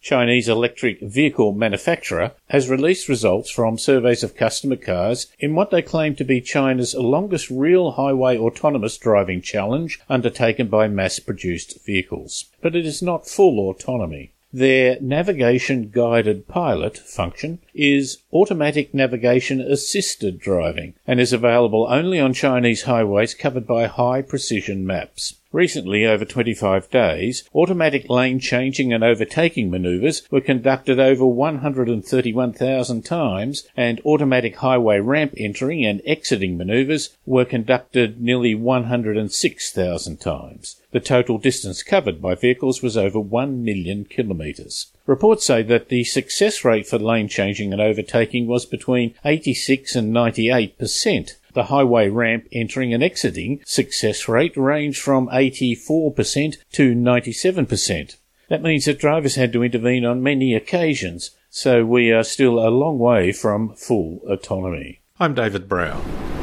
Chinese electric vehicle manufacturer, has released results from surveys of customer cars in what they claim to be China's longest real highway autonomous driving challenge undertaken by mass-produced vehicles. But it is not full autonomy. Their navigation-guided pilot function is automatic navigation-assisted driving and is available only on Chinese highways covered by high-precision maps. Recently, over 25 days, automatic lane changing and overtaking manoeuvres were conducted over 131,000 times, and automatic highway ramp entering and exiting manoeuvres were conducted nearly 106,000 times. The total distance covered by vehicles was over 1 million kilometres. Reports say that the success rate for lane changing and overtaking was between 86 and 98%. The highway ramp entering and exiting success rate ranged from 84% to 97%. That means that drivers had to intervene on many occasions, so we are still a long way from full autonomy. I'm David Brown.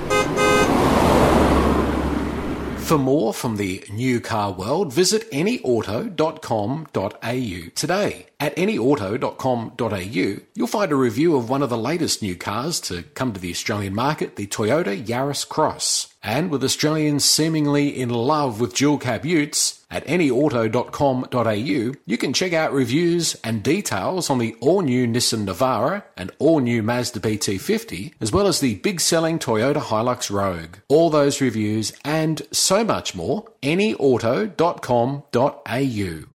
For more from the new car world, visit anyauto.com.au today. At anyauto.com.au, you'll find a review of one of the latest new cars to come to the Australian market, the Toyota Yaris Cross. And with Australians seemingly in love with dual-cab utes, at anyauto.com.au, you can check out reviews and details on the all-new Nissan Navara and all-new Mazda BT50, as well as the big-selling Toyota Hilux Rogue. All those reviews and so much more, anyauto.com.au.